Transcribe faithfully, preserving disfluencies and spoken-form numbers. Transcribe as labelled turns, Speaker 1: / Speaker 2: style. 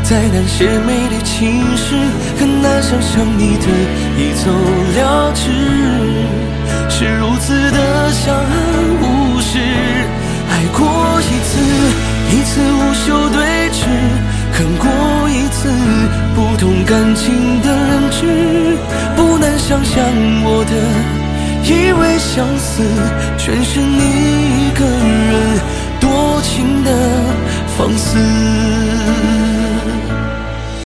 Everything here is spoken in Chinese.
Speaker 1: 再难写美丽情诗，很难想象你的一走了之，是如此的相安无事。爱过一次，一次无休对峙，恨过一次，不懂感情的人知。不难想象我的以为相思，全是你一个人多情的放肆。